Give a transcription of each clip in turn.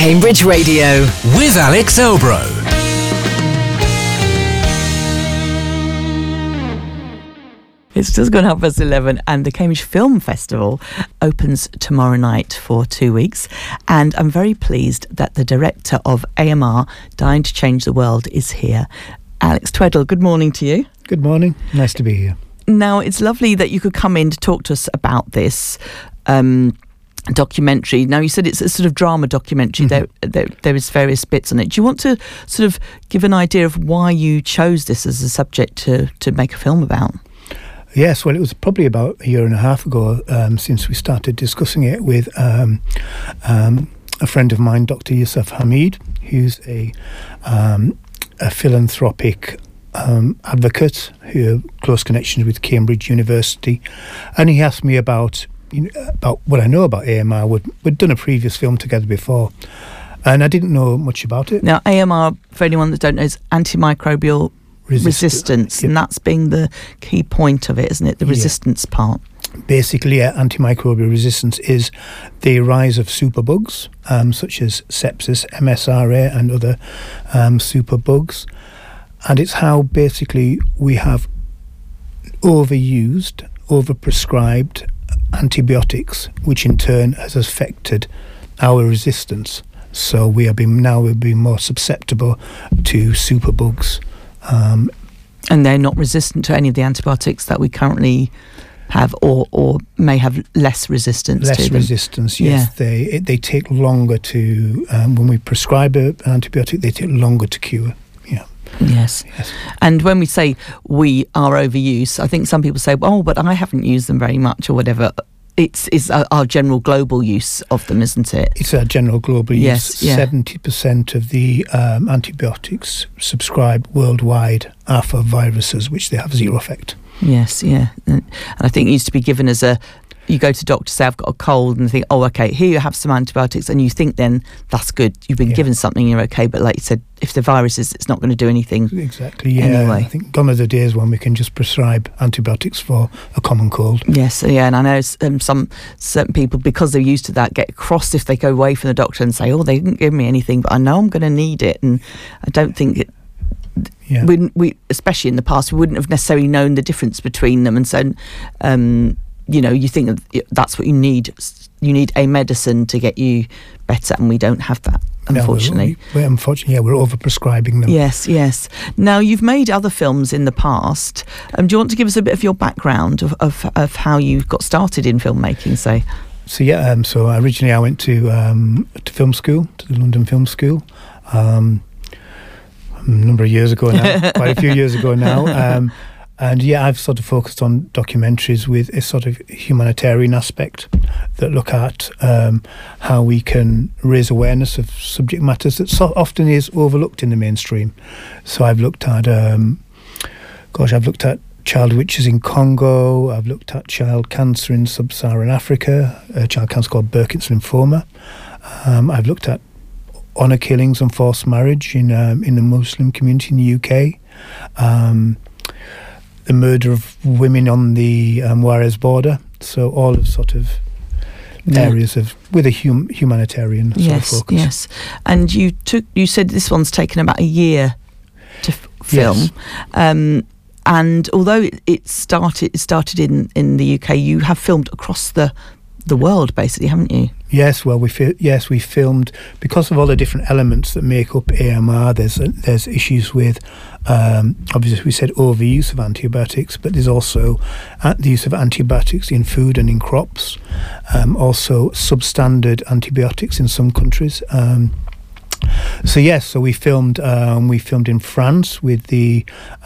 Cambridge Radio with Alex Elbro. It's just gone 11:30 and the Cambridge Film Festival opens tomorrow night for 2 weeks, and I'm very pleased that the director of AMR, Dying to Change the World, is here. Alex Tweddle, good morning to you. Good morning, nice to be here. Now, it's lovely that you could come in to talk to us about this documentary. Now, you said it's a sort of drama documentary. Mm-hmm. There is various bits on it. Do you want to sort of give an idea of why you chose this as a subject to make a film about? Yes, well, it was probably about a year and a half ago since we started discussing it with a friend of mine, Dr. Yusuf Hamid, who's a philanthropic advocate who has close connections with Cambridge University, and he asked me about what I know about AMR. We'd done a previous film together before, and I didn't know much about it. Now, AMR, for anyone that don't know, is antimicrobial resistance, and that's being the key point of it, isn't it? The resistance part. Basically, antimicrobial resistance is the rise of superbugs, such as sepsis, MSRA, and other superbugs. And it's how basically we have overprescribed antibiotics, which in turn has affected our resistance. So we'll be more susceptible to superbugs. And they're not resistant to any of the antibiotics that we currently have, or may have less resistance to them. Less resistance, yes. Yeah. They take longer to, when we prescribe an antibiotic, they take longer to cure. Yeah. Yes. And when we say we are overuse, I think some people say, oh, but I haven't used them very much or whatever. It's our general global use of them, isn't it? It's our general global use. Yes, yeah. 70% of the antibiotics prescribed worldwide are for viruses, which they have zero effect. Yes, yeah. And I think it used to be given as you go to doctor, say, I've got a cold, and think, oh, okay, here you have some antibiotics, and you think then that's good. You've been given something, you're okay. But like you said, if the virus is, it's not going to do anything. Exactly, yeah. Anyway. I think gone are the days when we can just prescribe antibiotics for a common cold. Yes, yeah, and I know certain people, because they're used to that, get cross if they go away from the doctor and say, oh, they didn't give me anything, but I know I'm going to need it, and I don't think it. Yeah. We especially in the past, we wouldn't have necessarily known the difference between them, and so you think that's what you need. You need a medicine to get you better, and we don't have that, unfortunately. No, unfortunately, we're overprescribing them. Yes. Now, you've made other films in the past. Do you want to give us a bit of your background of how you got started in filmmaking, say? So originally I went to film school, to the London Film School, a number of years ago now, quite a few years ago now. And I've sort of focused on documentaries with a sort of humanitarian aspect that look at how we can raise awareness of subject matters that so often is overlooked in the mainstream. So I've looked at, child witches in Congo. I've looked at child cancer in sub-Saharan Africa, a child cancer called Burkitt's lymphoma. I've looked at honour killings and forced marriage in the Muslim community in the UK. The murder of women on the Juarez border. So all of sort of areas with a humanitarian sort of focus. Yes. And you said this one's taken about a year to film. Yes. And although it started in the UK, you have filmed across the world, basically, haven't you? Yes, well, we filmed, because of all the different elements that make up AMR. There's issues with, obviously we said overuse of antibiotics, but there's also the use of antibiotics in food and in crops, also substandard antibiotics in some countries. So we filmed in France with the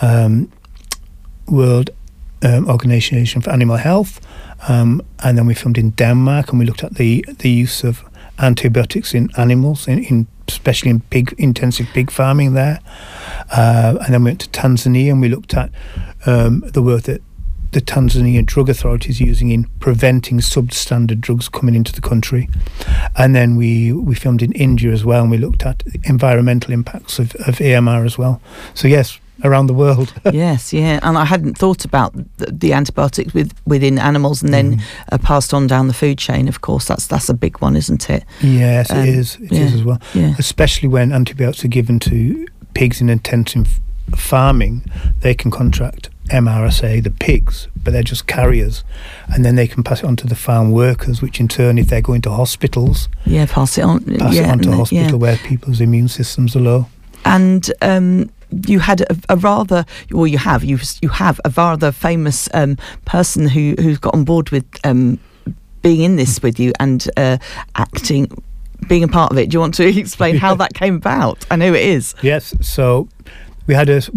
World Organization for Animal Health. And then we filmed in Denmark, and we looked at the use of antibiotics in animals, especially in intensive pig farming there. And then we went to Tanzania, and we looked at the work that the Tanzanian drug authority is using in preventing substandard drugs coming into the country. And then we filmed in India as well, and we looked at environmental impacts of AMR as well. So yes, around the world. Yes, yeah. And I hadn't thought about the antibiotics within animals and then passed on down the food chain. Of course, that's a big one, isn't it? Yes, it is. It is as well. Yeah. Especially when antibiotics are given to pigs in intensive farming, they can contract MRSA, the pigs, but they're just carriers, and then they can pass it on to the farm workers, which in turn, if they're going to hospitals, pass it on to hospital where people's immune systems are low. And you had a rather, well, you have a rather famous person who's got on board with being in this with you and acting, being a part of it. Do you want to explain how that came about? I know it is. Yes. So we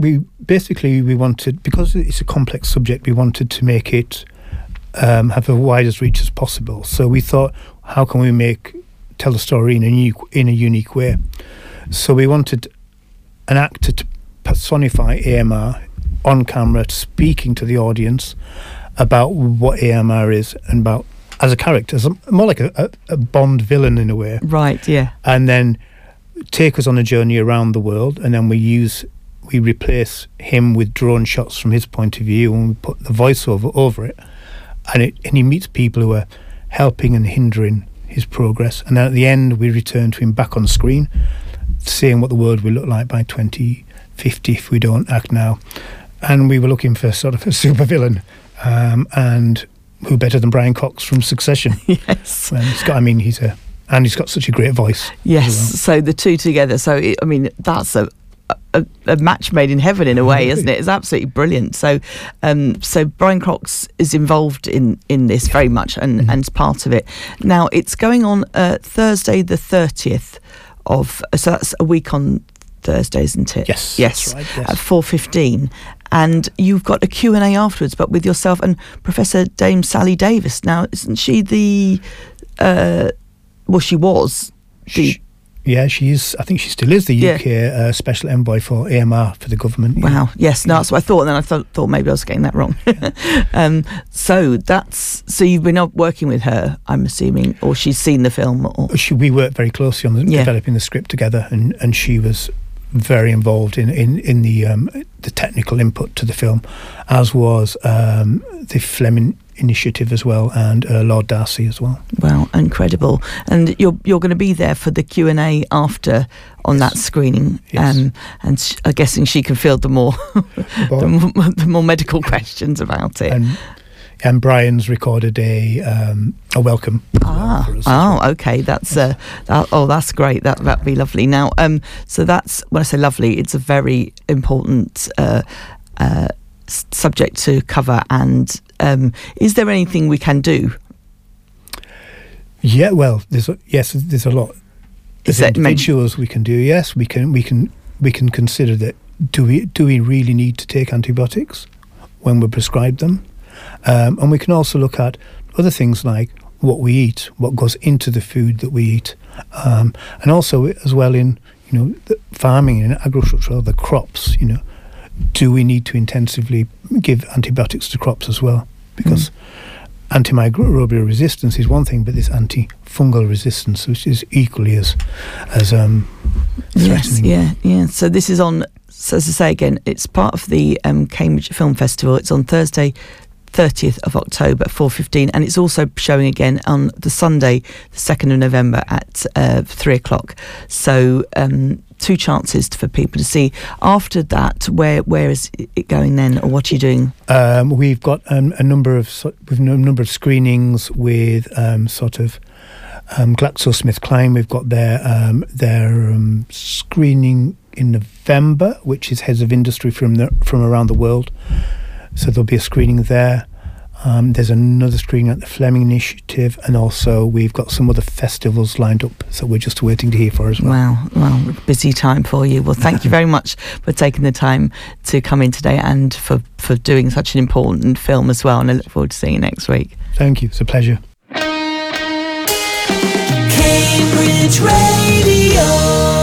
wanted, because it's a complex subject, we wanted to make it have the widest reach as possible. So we thought, how can we tell the story in a unique way? So we wanted an actor to personify AMR on camera, speaking to the audience about what AMR is and about as a character, more like a Bond villain in a way. Right. Yeah. And then take us on a journey around the world, and then we replace him with drone shots from his point of view, and we put the voiceover over it, and he meets people who are helping and hindering his progress, and then at the end we return to him back on screen, seeing what the world will look like by 2050 if we don't act now. And we were looking for sort of a supervillain, and who better than Brian Cox from Succession? Yes. He's got such a great voice. Yes, well. So the two together. So that's a match made in heaven in a way, isn't it? It's absolutely brilliant. So Brian Cox is involved in this very much and is part of it. Now it's going on Thursday the 30th so that's a week on Thursday, isn't it? Yes. Yes. That's right, yes. At 4:15. And you've got a Q&A afterwards, but with yourself and Professor Dame Sally Davis. Now, isn't she she was the... she is. I think she still is the UK Special Envoy for AMR for the government. Yeah. Wow, yes, no, that's what I thought, and then I thought maybe I was getting that wrong. Yeah. So you've been working with her, I'm assuming, or she's seen the film? Or? We worked very closely on developing the script together, and she was very involved in the technical input to the film, as was the Fleming Initiative as well, and Lord Darcy as well. Wow, incredible! And you're going to be there for the Q&A after on that screening, and I'm guessing she can field the more the more medical questions about it. And Brian's recorded a welcome for us. Oh, okay. That's that's great. That'd be lovely. Now, so that's when I say lovely, it's a very important subject to cover. And is there anything we can do? Yeah, well, there's a lot. There's individuals we can do. Yes, we can consider that. Do we really need to take antibiotics when we prescribe them? And we can also look at other things like what we eat, what goes into the food that we eat, and also as well in the farming and agriculture, the crops. Do we need to intensively give antibiotics to crops as well? Because antimicrobial resistance is one thing, but this antifungal resistance, which is equally as threatening. Yes, yeah. So this is on. So as I say again, it's part of the Cambridge Film Festival. It's on Thursday, 30th of October at 4:15, and it's also showing again on the Sunday, the 2nd of November at 3:00. So 2 chances for people to see. After that, where is it going then, or what are you doing? We've got a number of screenings with GlaxoSmithKline. We've got their screening in November, which is heads of industry from around the world. So there'll be a screening there. There's another screening at the Fleming Initiative, and also we've got some other festivals lined up, so we're just waiting to hear for as well. Wow, busy time for you. Well, thank you very much for taking the time to come in today and for doing such an important film as well, and I look forward to seeing you next week. Thank you, it's a pleasure. Cambridge Radio.